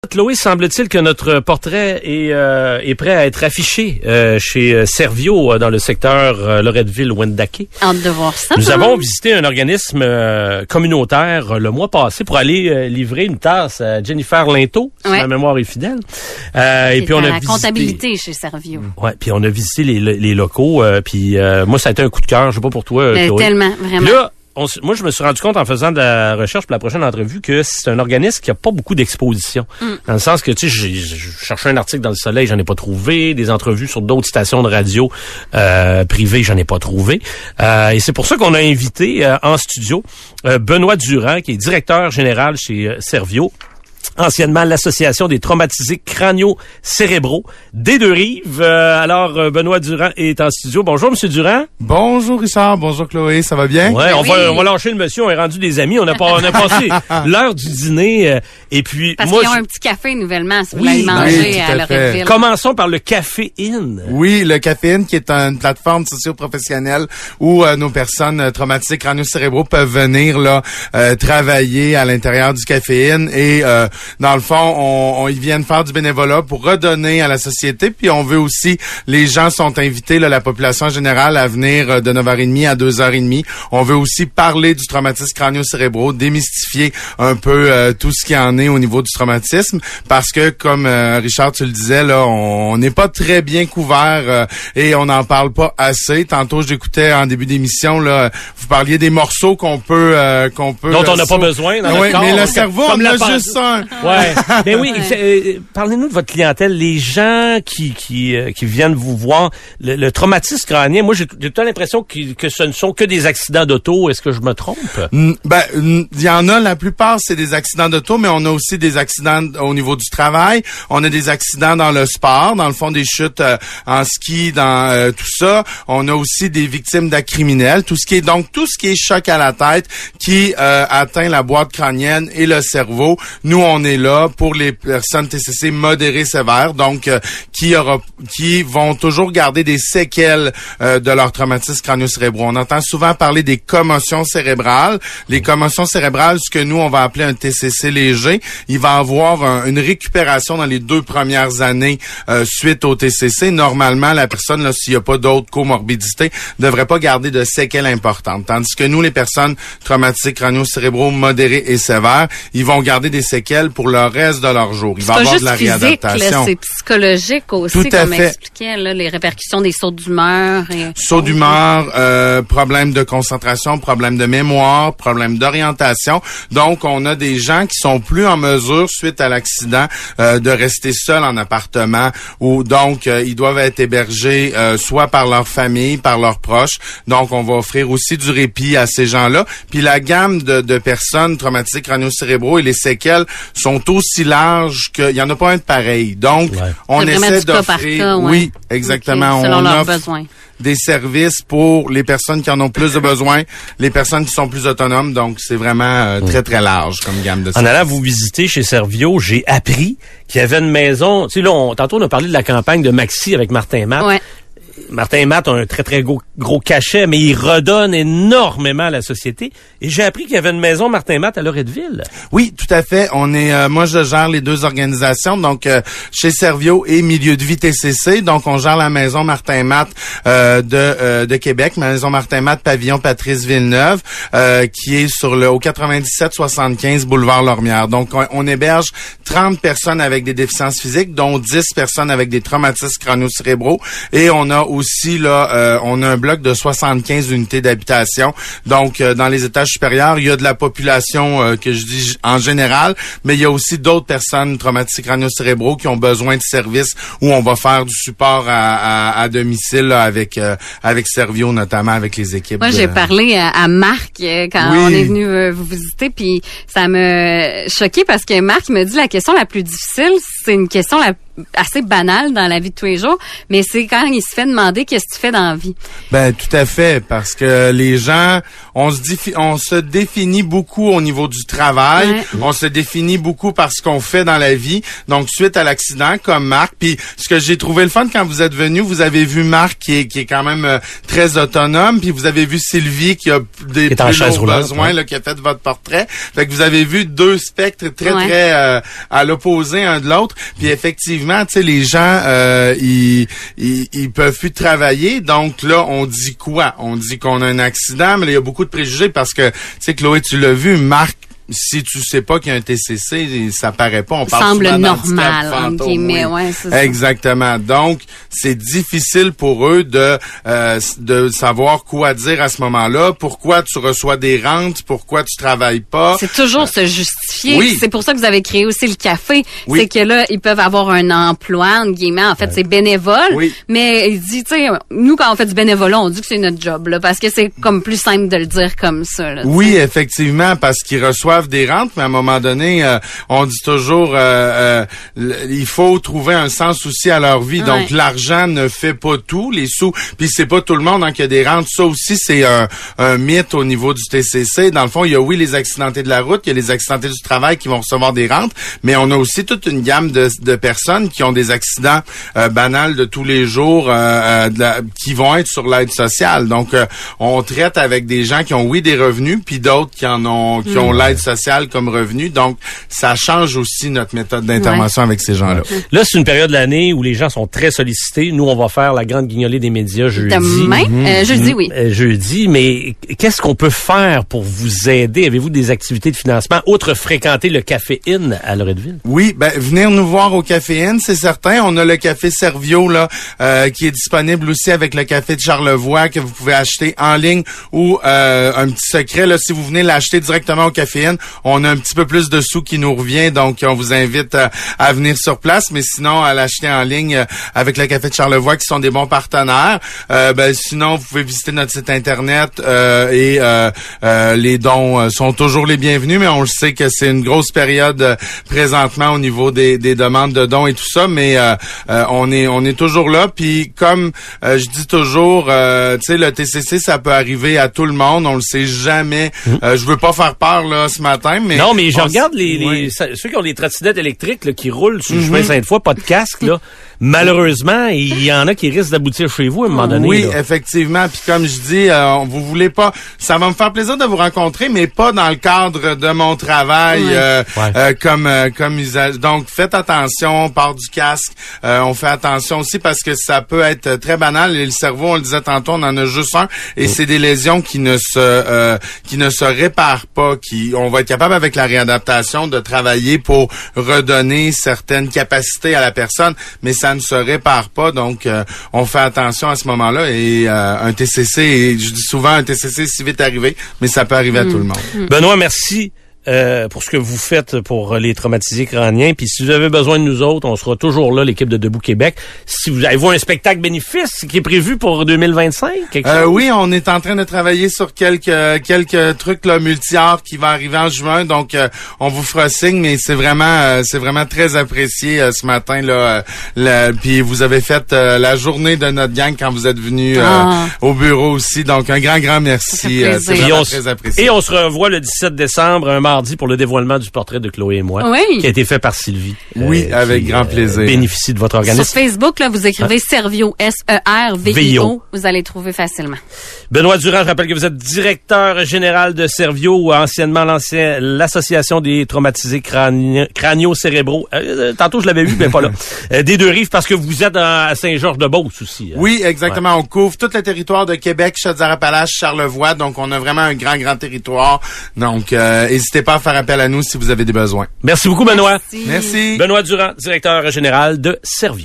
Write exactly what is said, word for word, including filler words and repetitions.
Chloé, semble-t-il que notre portrait est, euh, est prêt à être affiché euh, chez Servio euh, dans le secteur euh, Loretteville-Wendake. Hâte de voir ça. Nous avons visité un organisme euh, communautaire euh, le mois passé pour aller euh, livrer une tasse à Jennifer Linteau, si ouais. ma mémoire est fidèle. Euh, et puis on a la visité... comptabilité chez Servio. Ouais, puis on a visité les, les locaux. Euh, puis euh, moi, ça a été un coup de cœur. Je sais pas pour toi, Mais Chloé. tellement, vraiment. Puis là, On, moi, je me suis rendu compte en faisant de la recherche pour la prochaine entrevue que c'est un organisme qui a pas beaucoup d'exposition. Mm. Dans le sens que, tu sais, j'ai, j'ai cherché un article dans Le Soleil, j'en ai pas trouvé. Des entrevues sur d'autres stations de radio euh, privées, j'en ai pas trouvé. Euh, et c'est pour ça qu'on a invité euh, en studio euh, Benoît Durand, qui est directeur général chez euh, Servio. Anciennement l'Association des traumatisés crânio-cérébraux des Deux-Rives. Euh, alors, euh, Benoît Durand est en studio. Bonjour, Monsieur Durand. Bonjour, Richard. Bonjour, Chloé. Ça va bien? Ouais, ben on, oui. va, on va lâcher le monsieur. On est rendu des amis. On a, pas, on a passé l'heure du dîner. Euh, et puis, Parce moi, qu'ils ont je... un petit café nouvellement, si vous Oui, voulez manger oui, tout à, à Loretteville. fait. Commençons par le Café In. Oui, le Café In, qui est une plateforme socio-professionnelle où euh, nos personnes euh, traumatisées crânio-cérébraux peuvent venir là euh, travailler à l'intérieur du Café In. Et euh, dans le fond, on, on ils viennent faire du bénévolat pour redonner à la société. Puis on veut aussi, les gens sont invités, là, la population générale, à venir euh, de neuf heures trente à deux heures trente. On veut aussi parler du traumatisme crânio-cérébraux, démystifier un peu euh, tout ce qui en est au niveau du traumatisme, parce que, comme euh, Richard, tu le disais, là, on n'est pas très bien couvert euh, et on n'en parle pas assez. Tantôt, j'écoutais en début d'émission, là, vous parliez des morceaux qu'on peut... Euh, qu'on peut dont on n'a so- pas besoin dans oui, notre corps. mais le cerveau, Comme on la a pen- juste un. Ouais. Mais oui, Ouais. euh, parlez-nous de votre clientèle, les gens qui qui euh, qui viennent vous voir, le, le traumatisme crânien. Moi, j'ai, j'ai tout l'impression que, que ce ne sont que des accidents d'auto. Est-ce que je me trompe? Mm, Ben, il y en a, la plupart, c'est des accidents d'auto, mais on a aussi des accidents au niveau du travail. On a des accidents dans le sport, dans le fond, des chutes euh, en ski, dans euh, tout ça. On a aussi des victimes d'actes criminels, tout ce qui est donc tout ce qui est choc à la tête, qui euh, atteint la boîte crânienne et le cerveau. Nous, on est là pour les personnes T C C modérées sévères, donc euh, qui aura, qui vont toujours garder des séquelles euh, de leur traumatisme crânio-cérébraux. On entend souvent parler des commotions cérébrales. Les commotions cérébrales, ce que nous, on va appeler un T C C léger, il va avoir un, une récupération dans les deux premières années euh, suite au T C C. Normalement, la personne, là, s'il n'y a pas d'autres comorbidités, ne devrait pas garder de séquelles importantes. Tandis que nous, les personnes traumatisées crânio-cérébraux modérées et sévères, ils vont garder des séquelles pour le reste de leur jour. Il va y avoir de la physique, réadaptation. là, c'est psychologique aussi, Tout à comme fait. expliquait, là, les répercussions des sauts d'humeur. Et... Saut d'humeur, euh, problème de concentration, problème de mémoire, problème d'orientation. Donc, on a des gens qui sont plus en mesure, suite à l'accident, euh, de rester seuls en appartement, ou donc euh, ils doivent être hébergés euh, soit par leur famille, par leurs proches. Donc, on va offrir aussi du répit à ces gens-là. Puis la gamme de, de personnes traumatisées crânio-cérébraux et les séquelles sont aussi larges qu'il y en a pas un de pareil. Donc, Ouais. on C'est vraiment essaie du cas par d'offrir, cas, ouais. oui, exactement, Okay, selon on leurs offre besoins. des services pour les personnes qui en ont plus de besoin, les personnes qui sont plus autonomes. Donc, c'est vraiment euh, très, très large comme gamme de En services. allant vous visiter chez Servio, j'ai appris qu'il y avait une maison. Tu sais, là, on, tantôt, on a parlé de la campagne de Maxi avec Martin Matt. Ouais. Martin et Matt ont un très, très gros, gros cachet, mais ils redonnent énormément à la société. Et j'ai appris qu'il y avait une maison Martin et Matt à Loretteville. Oui, tout à fait. On est, euh, moi, je gère les deux organisations, donc euh, chez Servio et Milieu de vie T C C. Donc, on gère la maison Martin Matt euh, de euh, de Québec, maison Martin Matt Pavillon Patrice Villeneuve, euh, qui est sur le au quatre-vingt-dix-sept soixante-quinze boulevard Lormière. Donc, on, on héberge trente personnes avec des déficiences physiques, dont dix personnes avec des traumatismes crânio-cérébraux, et on a aussi là, euh, on a un bloc de soixante-quinze unités d'habitation. Donc, euh, dans les étages supérieurs, il y a de la population euh, que je dis en général, mais il y a aussi d'autres personnes traumatisées crânio-cérébraux qui ont besoin de services où on va faire du support à, à, à domicile là, avec euh, avec Servio, notamment avec les équipes. Moi, de... j'ai parlé à, à Marc euh, quand Oui. on est venu euh, vous visiter, puis ça m'a choqué parce que Marc me dit la question la plus difficile, c'est une question la assez banal dans la vie de tous les jours, mais c'est quand il se fait demander qu'est-ce que tu fais dans la vie. Ben tout à fait, parce que les gens, on se défi- on se définit beaucoup au niveau du travail, ouais. on se définit beaucoup par ce qu'on fait dans la vie. Donc suite à l'accident, comme Marc, puis ce que j'ai trouvé le fun quand vous êtes venu, vous avez vu Marc qui est qui est quand même euh, très autonome, puis vous avez vu Sylvie qui a des qui plus lourds besoins, ouais. là, qui a fait votre portrait. Fait que vous avez vu deux spectres très ouais. très euh, à l'opposé un de l'autre. Puis effectivement, tu sais, les gens euh, ils, ils ils peuvent plus travailler. Donc là, on dit quoi? On dit qu'on a un accident, mais là, il y a beaucoup de préjugés parce que, tu sais, Chloé, tu l'as vu, Marc, si tu sais pas qu'il y a un T C C, ça paraît pas. On parle semble souvent normal, entre guillemets, oui. ouais, c'est ça. Exactement. Donc, c'est difficile pour eux de euh, de savoir quoi dire à ce moment-là. Pourquoi tu reçois des rentes? Pourquoi tu travailles pas? C'est toujours euh, se justifier. Oui. C'est pour ça que vous avez créé aussi le café. Oui. C'est que là, ils peuvent avoir un emploi, entre guillemets. En fait, ouais. c'est bénévole. Oui. Mais il dit, tu sais, nous, quand on fait du bénévolat, on dit que c'est notre job, là, parce que c'est comme plus simple de le dire comme ça, là. Oui, effectivement, parce qu'ils reçoivent des rentes, mais à un moment donné, euh, on dit toujours, euh, euh, il faut trouver un sens aussi à leur vie. Ouais. Donc, l'argent ne fait pas tout, les sous. Puis c'est pas tout le monde hein, qui a des rentes. Ça aussi, c'est un, un mythe au niveau du T C C. Dans le fond, il y a oui les accidentés de la route, il y a les accidentés du travail qui vont recevoir des rentes, mais on a aussi toute une gamme de, de personnes qui ont des accidents euh, banals de tous les jours, euh, euh, de la, qui vont être sur l'aide sociale. Donc, euh, on traite avec des gens qui ont oui des revenus, puis d'autres qui en ont, qui mmh. ont l'aide sociale comme revenu. Donc, ça change aussi notre méthode d'intervention ouais. avec ces gens-là. Là, c'est une période de l'année où les gens sont très sollicités. Nous, on va faire la grande guignolée des médias jeudi. Demain? Mmh. Euh, jeudi, oui. Euh, jeudi, mais qu'est-ce qu'on peut faire pour vous aider? Avez-vous des activités de financement outre fréquenter le Café Inn à Loretteville? Oui, ben venir nous voir au Café Inn, c'est certain. On a le Café Servio là, euh, qui est disponible aussi avec le Café de Charlevoix que vous pouvez acheter en ligne ou euh, un petit secret là, si vous venez l'acheter directement au Café Inn, on a un petit peu plus de sous qui nous revient, donc on vous invite à, à venir sur place, mais sinon à l'acheter en ligne euh, avec le Café de Charlevoix qui sont des bons partenaires. Euh, ben sinon vous pouvez visiter notre site internet euh, et euh, euh, les dons euh, sont toujours les bienvenus, mais on le sait que c'est une grosse période euh, présentement au niveau des, des demandes de dons et tout ça, mais euh, euh, on est on est toujours là. Puis comme euh, je dis toujours, euh, tu sais le T C C ça peut arriver à tout le monde, on le sait jamais. Mmh. Euh, je veux pas faire peur là ce matin, mais non, mais je regarde les, les oui. ceux qui ont des trottinettes électriques là, qui roulent sur le mm-hmm. chemin Sainte-Foy, pas de casque là. Malheureusement, il y en a qui risquent d'aboutir chez vous à un moment donné. Oui, là. Effectivement. Puis comme je dis, euh, vous voulez pas, ça va me faire plaisir de vous rencontrer, mais pas dans le cadre de mon travail ouais. Euh, ouais. Euh, comme euh, comme usage. Donc faites attention, on part du casque. Euh, on fait attention aussi parce que ça peut être très banal. Et le cerveau, on le disait tantôt, on en a juste un, et mm. c'est des lésions qui ne se euh, qui ne se réparent pas. Qui, on va être capable avec la réadaptation de travailler pour redonner certaines capacités à la personne, mais ça ne se répare pas, donc euh, on fait attention à ce moment-là. Et euh, un T C C, et je dis souvent un T C C si vite arrivé, mais ça peut arriver mmh. à tout le monde. Mmh. Benoît, merci. Euh, pour ce que vous faites pour les traumatisés crâniens. Puis si vous avez besoin de nous autres, on sera toujours là, l'équipe de Debout Québec. Si vous avez-vous un spectacle bénéfice qui est prévu pour deux mille vingt-cinq? Quelque chose? Euh, oui, on est en train de travailler sur quelques quelques trucs là multi-arts qui vont arriver en juin. Donc euh, on vous fera signe, mais c'est vraiment euh, c'est vraiment très apprécié euh, ce matin là. Euh, puis vous avez fait euh, la journée de notre gang quand vous êtes venu euh, ah. au bureau aussi. Donc un grand grand merci. Euh, c'est vraiment très apprécié. Et on se revoit le dix-sept décembre, un mardi, pour le dévoilement du portrait de Chloé et moi, oui. qui a été fait par Sylvie. Oui, euh, avec qui, grand plaisir. Euh, bénéficie de votre organisme. Sur Facebook, là, vous écrivez hein? Servio, S E R V I O, vous allez trouver facilement. Benoît Durand, je rappelle que vous êtes directeur général de Servio, ou anciennement l'ancien, l'Association des traumatisés crani- crânio-cérébraux. Euh, tantôt, je l'avais vu, mais pas là. euh, des Deux-Rives, parce que vous êtes à Saint-Georges-de-Beauce aussi. Hein? Oui, exactement. Ouais. On couvre tout le territoire de Québec, Chaudière-Appalaches, Charlevoix. Donc, on a vraiment un grand, grand territoire. Donc, euh, n'hésitez pas à faire appel à nous si vous avez des besoins. Merci beaucoup, Benoît. Merci. Merci. Benoît Durand, directeur général de Servio.